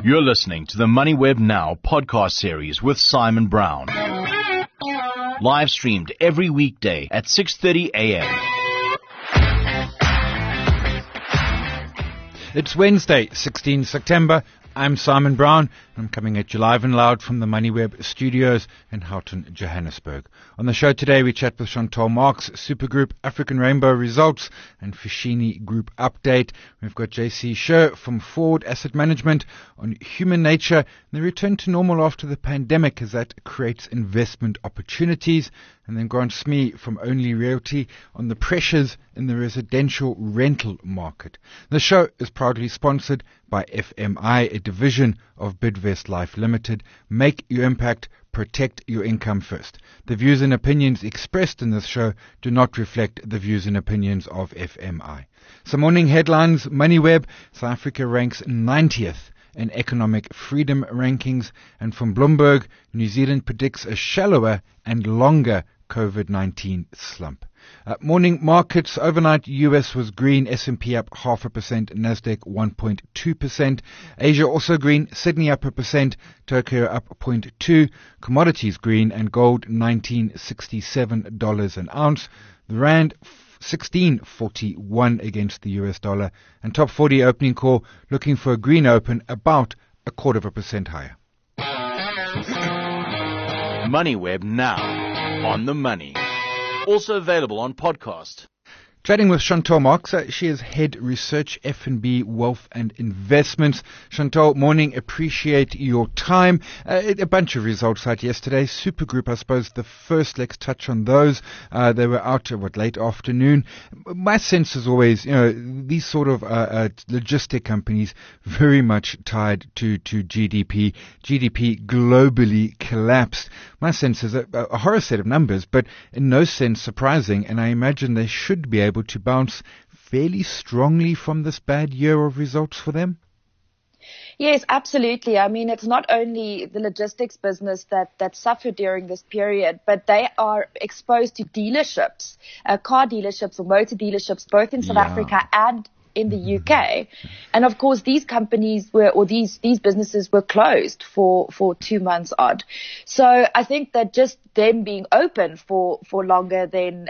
You're listening to the MoneyWeb Now podcast series with Simon Brown. Live streamed every weekday at 6:30 a.m. It's Wednesday, 16 September. I'm Simon Brown. I'm coming at you live and loud from the MoneyWeb studios in Houghton, Johannesburg. On the show today, we chat with Chantal Marx, Supergroup African Rainbow results, and Foschini Group update. We've got JC Sher from Ford Asset Management on human nature and the return to normal after the pandemic as that creates investment opportunities. And then Grant Smee from Only Realty on the pressures in the residential rental market. The show is proudly sponsored by FMI, a division of Bidvest Life Limited. Make your impact, protect your income first. The views and opinions expressed in this show do not reflect the views and opinions of FMI. Some morning headlines. MoneyWeb, South Africa ranks 90th in economic freedom rankings. And from Bloomberg, New Zealand predicts a shallower and longer COVID-19 slump. Morning markets. Overnight, US was green, S&P up 0.5%, Nasdaq 1.2%. Asia also green, Sydney up 1%, Tokyo up 0.2%. Commodities green and gold $19.67 an ounce. The rand 16.41 against the US dollar. And top 40 opening call looking for a green open about 0.25% higher. MoneyWeb Now. On the money. Also available on podcast. Chatting with Chantal Marx. She is Head Research, F&B, Wealth and Investments. Chantal, morning. Appreciate your time. A bunch of results out yesterday. Supergroup, I suppose, the first. Let's touch on those. They were out late afternoon. My sense is always, these sort of logistic companies very much tied to GDP. GDP globally collapsed. My sense is a horror set of numbers, but in no sense surprising. And I imagine they should be able to bounce fairly strongly from this bad year of results for them? Yes, absolutely. I mean, it's not only the logistics business that suffered during this period, but they are exposed to dealerships, car dealerships or motor dealerships, both in South Africa and in the UK. And of course, these companies these businesses were closed for 2 months odd. So I think that just them being open for longer than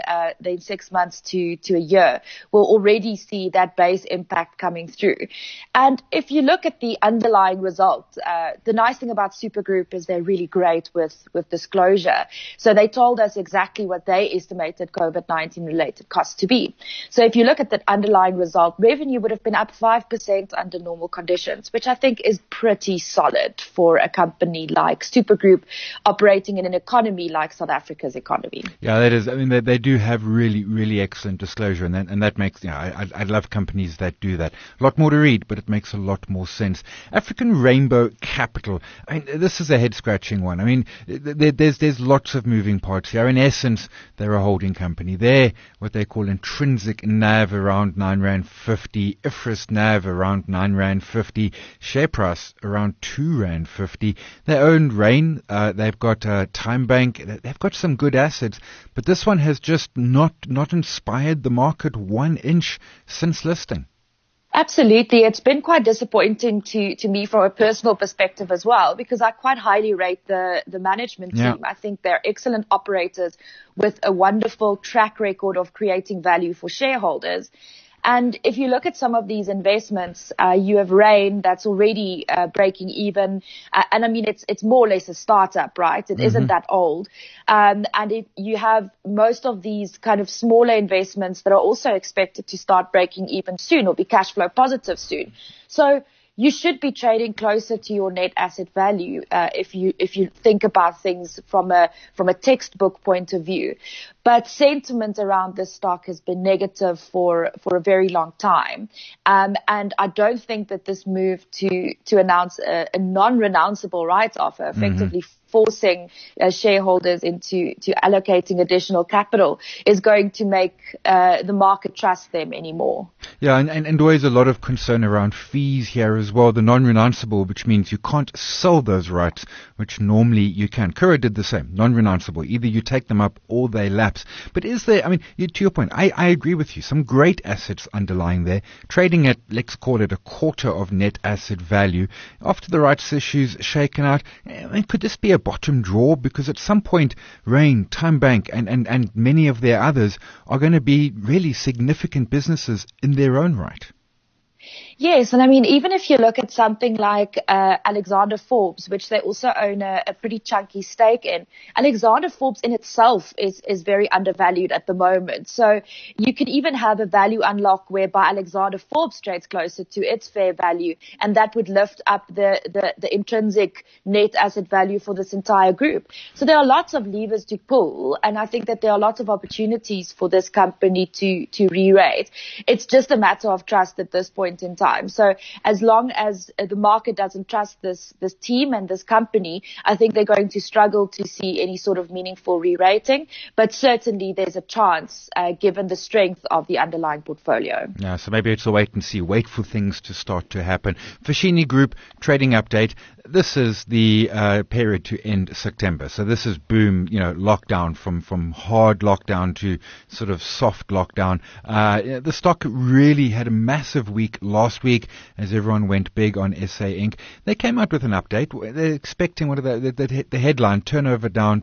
6 months to a year will already see that base impact coming through. And if you look at the underlying result, the nice thing about Supergroup is they're really great with disclosure. So they told us exactly what they estimated COVID-19 related costs to be. So if you look at that underlying result, revenue would have been up 5% under normal conditions, which I think is pretty solid for a company like Supergroup operating in an economy like South Africa's economy. Yeah, that is. I mean, they do have really, really excellent disclosure, and that makes, I love companies that do that. A lot more to read, but it makes a lot more sense. African Rainbow Capital. I mean, this is a head-scratching one. I mean, there's lots of moving parts here. In essence, they're a holding company. They're what they call intrinsic NAV around R9.50, IFRS NAV around R9.50, share price around R2.50. They own Rain. They've got TimeBank. They've got some good assets, but this one has just not inspired the market 1 inch since listing. Absolutely. It's been quite disappointing to me from a personal perspective as well, because I quite highly rate the management team. I think they're excellent operators with a wonderful track record of creating value for shareholders. And if you look at some of these investments, you have Rain that's already breaking even. And I mean, it's more or less a startup, right? It isn't that old. And if you have most of these kind of smaller investments that are also expected to start breaking even soon or be cash flow positive soon. So you should be trading closer to your net asset value if you think about things from a textbook point of view. But sentiment around this stock has been negative for a very long time, and I don't think that this move to announce a non-renounceable rights offer, effectively forcing shareholders into allocating additional capital is going to make the market trust them anymore. Yeah, and always a lot of concern around fees here as well, the non-renounceable, which means you can't sell those rights, which normally you can. Kura did the same, non-renounceable. Either you take them up or they lapse. But is there, to your point, I agree with you, some great assets underlying there, trading at, let's call it, a quarter of net asset value. After the rights issues shaken out, could this be a bottom draw? Because at some point, Rain, TymeBank, and many of their others are going to be really significant businesses in their own right. Yes, and even if you look at something like Alexander Forbes, which they also own a pretty chunky stake in, Alexander Forbes in itself is very undervalued at the moment. So you could even have a value unlock whereby Alexander Forbes trades closer to its fair value, and that would lift up the intrinsic net asset value for this entire group. So there are lots of levers to pull, and I think that there are lots of opportunities for this company to re-rate. It's just a matter of trust at this point in time. So as long as the market doesn't trust this team and this company, I think they're going to struggle to see any sort of meaningful re-rating. But certainly there's a chance given the strength of the underlying portfolio. Yeah, so maybe it's a wait and see. Wait for things to start to happen. Foschini Group trading update. This is the period to end September. So this is boom, lockdown from hard lockdown to sort of soft lockdown. The stock really had a massive week last week as everyone went big on SA Inc. They came out with an update. They're expecting the headline, turnover down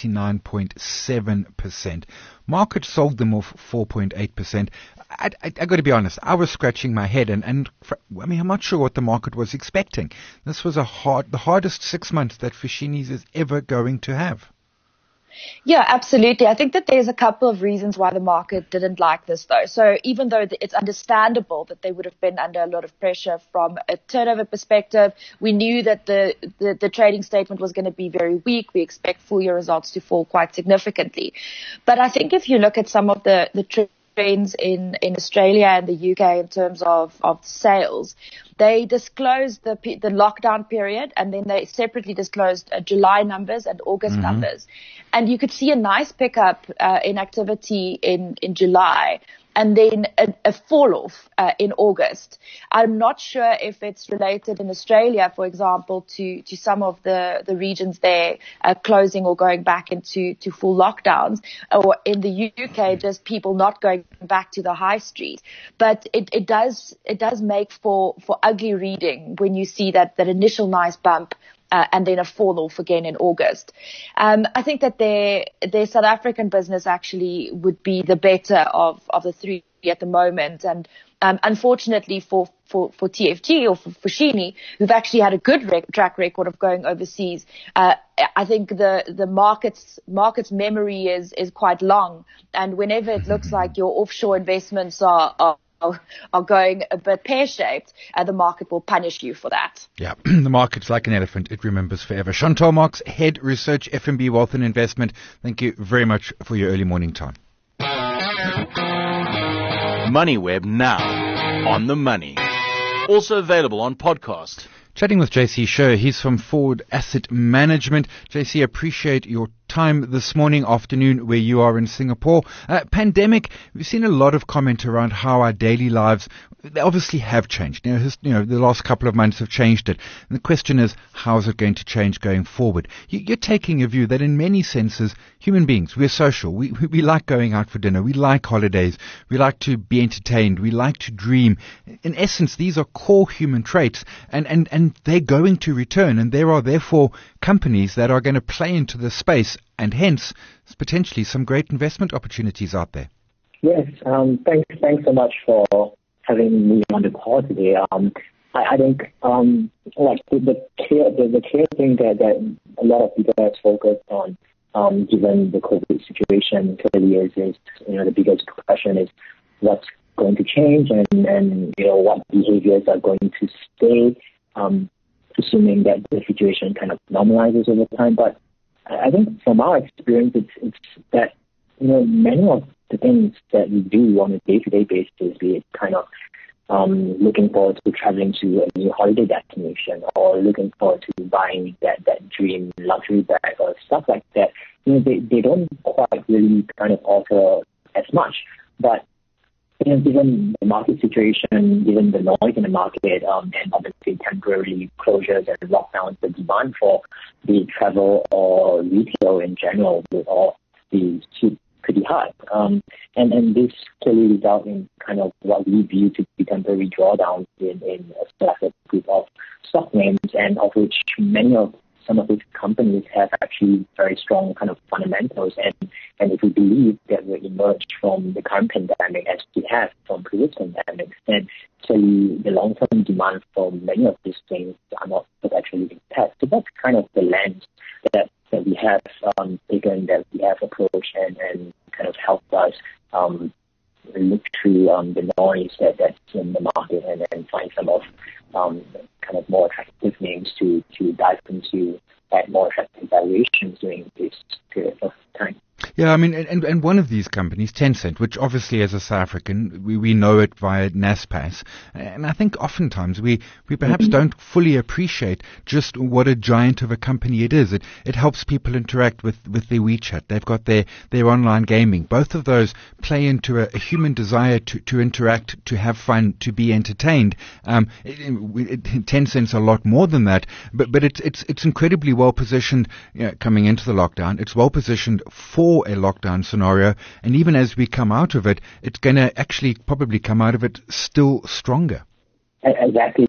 29.7%. Market sold them off 4.8%. I got to be honest, I was scratching my head and I'm not sure what the market was expecting. This was the hardest 6 months that Foschini's is ever going to have. Yeah, absolutely. I think that there's a couple of reasons why the market didn't like this, though. So even though it's understandable that they would have been under a lot of pressure from a turnover perspective, we knew that the trading statement was going to be very weak. We expect full year results to fall quite significantly. But I think if you look at some of the trends in Australia and the UK in terms of sales, they disclosed the lockdown period, and then they separately disclosed July numbers and August numbers. And you could see a nice pickup in activity in July, and then a fall off in August. I'm not sure if it's related in Australia, for example, to some of the regions there closing or going back into full lockdowns, or in the UK just people not going back to the high street. But it does make for ugly reading when you see that initial nice bump and then a fall off again in August. I think that their South African business actually would be the better of the three at the moment. And unfortunately for TFG or for Foschini, who've actually had a good track record of going overseas, I think the market's memory is quite long. And whenever it looks like your offshore investments are going a bit pear-shaped, the market will punish you for that. Yeah, the market's like an elephant. It remembers forever. Chantal Marx, Head Research, FNB Wealth and Investment. Thank you very much for your early morning time. MoneyWeb now on the money. Also available on podcast. Chatting with JC Sher, he's from Forward Asset Management. JC, appreciate your time this afternoon where you are in Singapore. Pandemic, we've seen a lot of comment around how our daily lives, they obviously have changed. The last couple of months have changed it. And the question is, how is it going to change going forward? You're taking a view that in many senses, human beings, we're social. We like going out for dinner. We like holidays. We like to be entertained. We like to dream. In essence, these are core human traits and they're going to return. And there are therefore companies that are going to play into this space and hence potentially some great investment opportunities out there. Yes, thanks so much for having me on the call today. I think the clear thing that a lot of people have focused on, given the COVID situation, clearly is the biggest question is what's going to change and what behaviors are going to stay, assuming that the situation kind of normalizes over time. But I think from our experience, it's that many of the things that we do on a day-to-day basis, be it kind of looking forward to traveling to a new holiday destination, or looking forward to buying that dream luxury bag or stuff like that. They don't quite really kind of offer as much. But given the market situation, given the noise in the market, and obviously temporary closures and lockdowns, the demand for the travel or retail in general will all be pretty high. And this clearly results in kind of what we view to be temporary drawdowns in a selected group of stock names, and of which some of these companies have actually very strong kind of fundamentals. And if we believe that we'll emerge from the current pandemic as we have from previous pandemics, then clearly the long-term demand for many of these things are not potentially impaired. So that's kind of the lens that we have taken, that we have approached, and kind of helped us look through the noise that's in the market, and then find some of kind of more attractive names to dive into at more attractive valuations during this period of time. Yeah, I mean, and one of these companies, Tencent, which obviously as a South African, we know it via Naspers. And I think oftentimes we perhaps don't fully appreciate just what a giant of a company it is. It helps people interact with their WeChat. They've got their online gaming. Both of those play into a human desire to interact, to have fun, to be entertained. Tencent's a lot more than that, but it's incredibly well positioned coming into the lockdown. It's well positioned for a lockdown scenario, and even as we come out of it, it's going to actually probably come out of it still stronger. Exactly.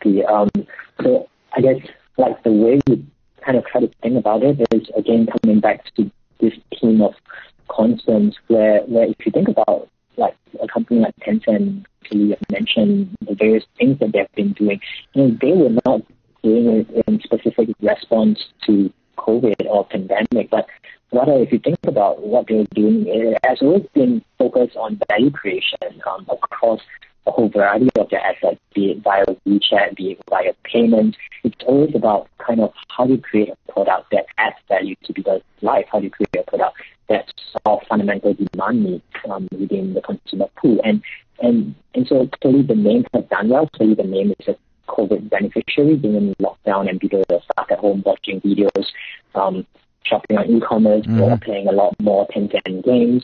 So I guess like the way we kind of try to think about it is, again, coming back to this theme of constants, where if you think about like a company like Tencent, you have mentioned the various things that they've been doing, they were not doing it in specific response to COVID or pandemic, but rather, if you think about what they're doing, it has always been focused on value creation across a whole variety of their assets, be it via WeChat, be it via payment. It's always about kind of how to create a product that adds value to people's life, how to create a product that solves fundamental demand needs within the consumer pool. And so clearly the name has done well. Clearly the name is a COVID beneficiary, being in lockdown and people are stuck at home watching videos, shopping on e-commerce, or playing a lot more Tencent games.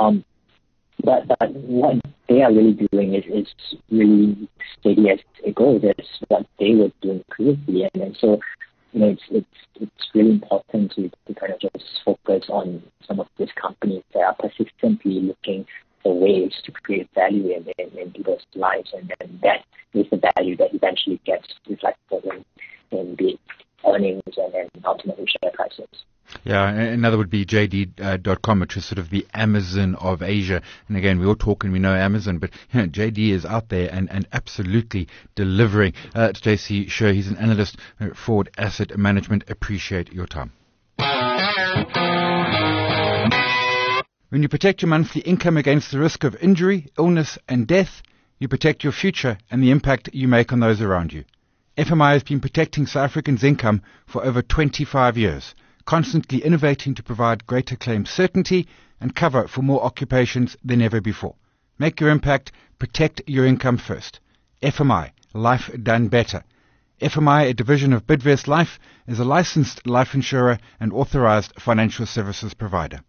But what they are really doing is really steady as it goes. It's what they were doing previously, and so it's really important to kind of just focus on some of these companies that are persistently looking for ways to create value in people's lives, and then that is the value that eventually gets reflected in the earnings and ultimately share prices. Yeah, another would be JD.com, which is sort of the Amazon of Asia. And again, we all talk and we know Amazon, but JD is out there and absolutely delivering. It's JC Sher. He's an analyst at Ford Asset Management. Appreciate your time. When you protect your monthly income against the risk of injury, illness and death, you protect your future and the impact you make on those around you. FMI has been protecting South Africans' income for over 25 years. Constantly innovating to provide greater claim certainty and cover for more occupations than ever before. Make your impact, protect your income first. FMI, life done better. FMI, a division of Bidvest Life, is a licensed life insurer and authorized financial services provider.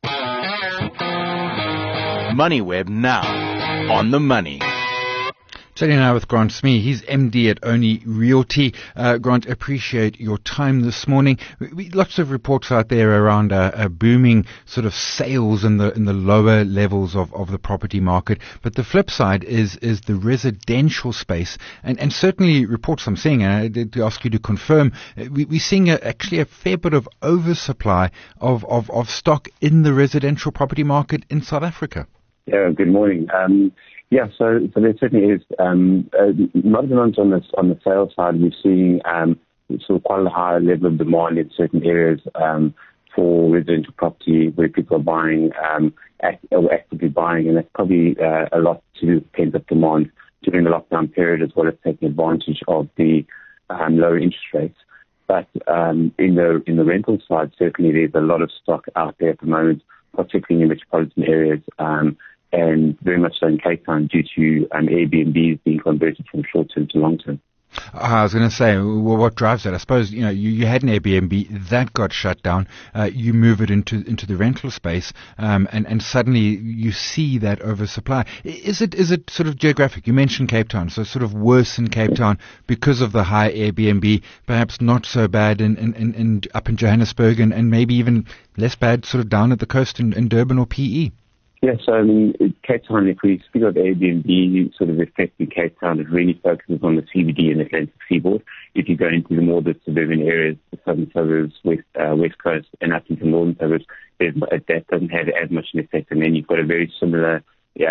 MoneyWeb now, on the money. Chatting now with Grant Smee. He's MD at Oni Realty. Grant, appreciate your time this morning. Lots of reports out there around a booming sort of sales in the lower levels of the property market. But the flip side is the residential space. And certainly reports I'm seeing, and I did ask you to confirm, we're seeing actually a fair bit of oversupply of stock in the residential property market in South Africa. Yeah, good morning. So there certainly is not demand on the sales side. We're seeing sort of quite a high level of demand in certain areas for residential property where people are buying or actively buying, and that's probably a lot to do with pent-up demand during the lockdown period, as well as taking advantage of the lower interest rates. But in the rental side, certainly there's a lot of stock out there at the moment, particularly in metropolitan areas. and very much so in Cape Town due to Airbnbs being converted from short-term to long-term. I was going to say, well, what drives that? I suppose, you had an Airbnb that got shut down. You move it into the rental space, and suddenly you see that oversupply. Is it sort of geographic? You mentioned Cape Town, so sort of worse in Cape Town because of the high Airbnb, perhaps not so bad in up in Johannesburg, and maybe even less bad sort of down at the coast in Durban or PE. Yeah, so I mean, Cape Town, if we speak of Airbnb sort of effect in Cape Town, it really focuses on the CBD and Atlantic Seaboard. If you go into the more suburban areas, the southern suburbs, west coast, and up into northern suburbs, that doesn't have as much an effect. And then you've got a very similar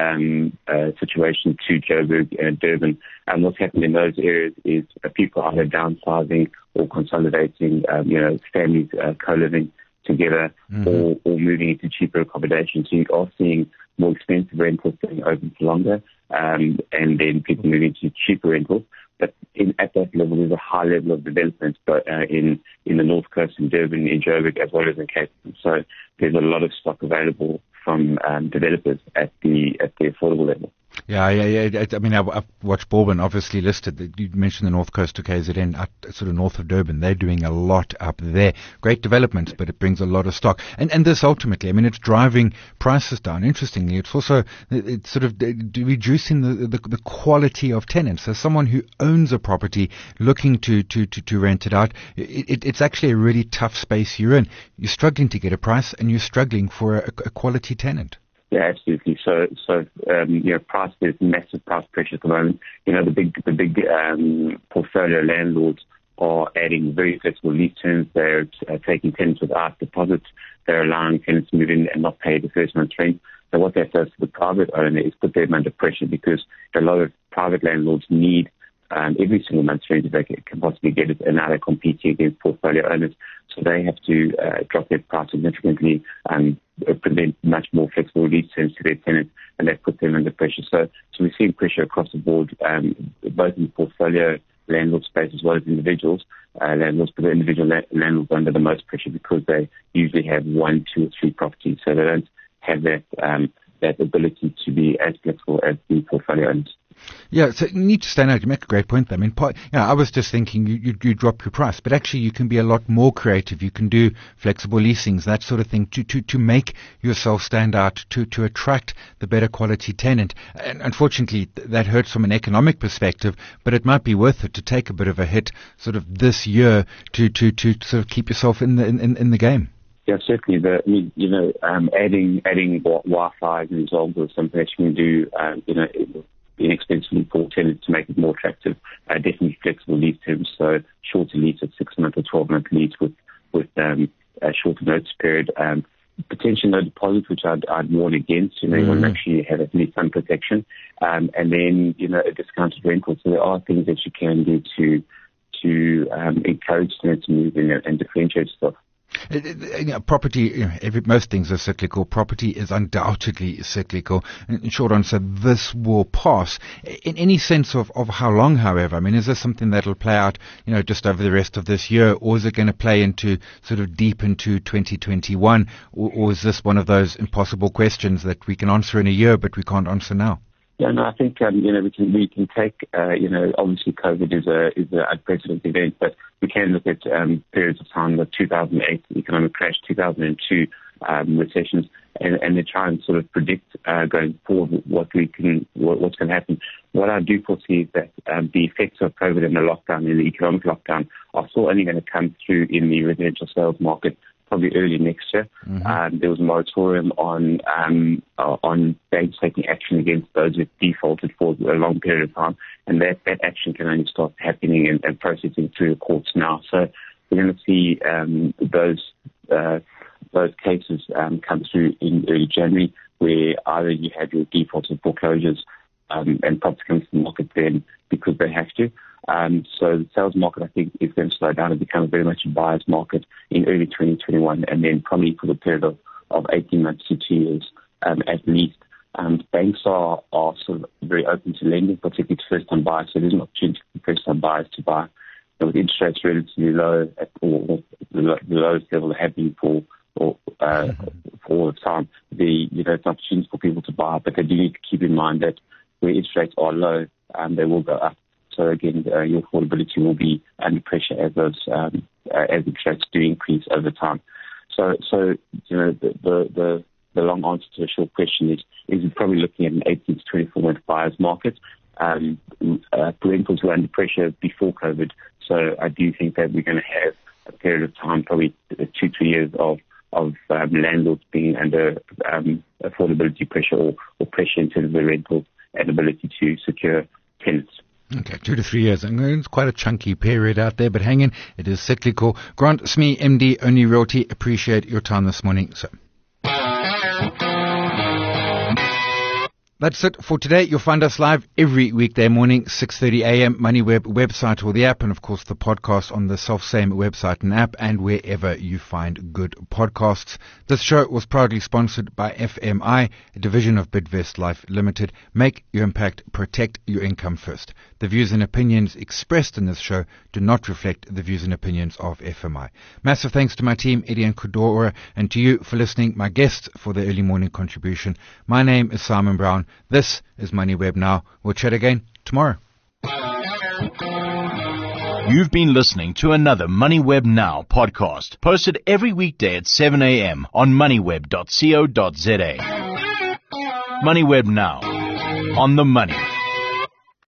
situation to Joburg and Durban. And what's happened in those areas is people either downsizing or consolidating, families co-living together, or moving into cheaper accommodation. So you are seeing more expensive rentals staying open for longer, and then people moving to cheaper rentals. But at that level, there's a high level of development, but in the North Coast, in Durban, in Joburg, as well as in Cape Town. So there's a lot of stock available from developers at the affordable level. Yeah. I mean, I've watched Bourbon obviously listed. You mentioned the North Coast to KZN, sort of north of Durban. They're doing a lot up there. Great developments, but it brings a lot of stock. And this ultimately, I mean, it's driving prices down. Interestingly, it's also sort of reducing the quality of tenants. So someone who owns a property looking to rent it out, it's actually a really tough space you're in. You're struggling to get a price, and you're struggling for a quality tenant. Yeah, absolutely. So price, there's massive price pressure at the moment. The big portfolio landlords are adding very flexible lease terms. They're taking tenants without deposits. They're allowing tenants to move in and not pay the first month's rent. So what that does to the private owner is put them under pressure, because a lot of private landlords need every single month's rent if they can possibly get it, and now they're competing against portfolio owners. So they have to drop their price significantly and present much more flexible lease terms to their tenants, and that puts them under pressure. So we're seeing pressure across the board, both in the portfolio landlord space as well as individuals landlords, but the individual landlords are under the most pressure because they usually have 1, 2, or 3 properties, so they don't have that ability to be as flexible as the portfolio owners. Yeah, so you need to stand out. You make a great point there. I mean, I was just thinking you drop your price, but actually you can be a lot more creative. You can do flexible leasings, that sort of thing, to make yourself stand out, to attract the better quality tenant. And unfortunately, that hurts from an economic perspective, but it might be worth it to take a bit of a hit sort of this year to sort of keep yourself in the game. Yeah, certainly. Adding Wi-Fi as an example of something that you can do, inexpensively for tenants to make it more attractive. Definitely flexible lease terms, so shorter lease at 6-month or 12-month lease with a shorter notice period. Potentially no deposit, which I'd warn against. You want to make sure you have at least some protection. And then, a discounted rental. So there are things that you can do to encourage tenants to move in and differentiate stuff. Property, most things are cyclical. Property is undoubtedly cyclical. In short answer, this will pass. In any sense of how long, however, I mean, is this something that'll play out, just over the rest of this year, or is it going to play into sort of deep into 2021, or is this one of those impossible questions that we can answer in a year, but we can't answer now? Yeah, no, I think we can take obviously COVID is an unprecedented event, but we can look at periods of time like 2008 economic crash, 2002 recessions, and then try and sort of predict going forward what's going to happen. What I do foresee is that the effects of COVID and the lockdown, and the economic lockdown, are still only going to come through in the residential sales market probably early next year. There was a moratorium on banks taking action against those who defaulted for a long period of time, and that action can only start happening and processing through the courts now. So we're going to see those cases come through in early January, where either you have your defaults and foreclosures and property comes to the market then because they have to. So the sales market, I think, is going to slow down and become very much a buyer's market in early 2021, and then probably for the period of 18 months to 2 years at least. Banks are sort of very open to lending, particularly to first-time buyers, so there's an opportunity for first-time buyers to buy. With interest rates relatively low, or the lowest level they have been for for all the time. It's an opportunity for people to buy, but they do need to keep in mind that where interest rates are low, they will go up. So again, your affordability will be under pressure as interest rates do increase over time. So the long answer to the short question is probably looking at an 18 to 24 month buyer's market. Rentals were under pressure before COVID, so I do think that we're going to have a period of time, probably 2-3 years of landlords being under affordability pressure or pressure in terms of the rental and ability to secure tenants. Okay, 2 to 3 years. It's quite a chunky period out there, but hang in, it is cyclical. Grant Smee, MD, Only Realty, appreciate your time this morning, sir. That's it for today. You'll find us live every weekday morning, 6:30 a.m. MoneyWeb website or the app, and of course the podcast on the self-same website and app, and wherever you find good podcasts. This show was proudly sponsored by FMI, a division of Bidvest Life Limited. Make your impact, protect your income first. The views and opinions expressed in this show do not reflect the views and opinions of FMI. Massive thanks to my team, Eddie and Kudora, and to you for listening, my guests, for their early morning contribution. My name is Simon Brown. This is MoneyWeb Now. We'll chat again tomorrow. You've been listening to another MoneyWeb Now podcast, posted every weekday at 7 a.m. on moneyweb.co.za. MoneyWeb Now, on the money.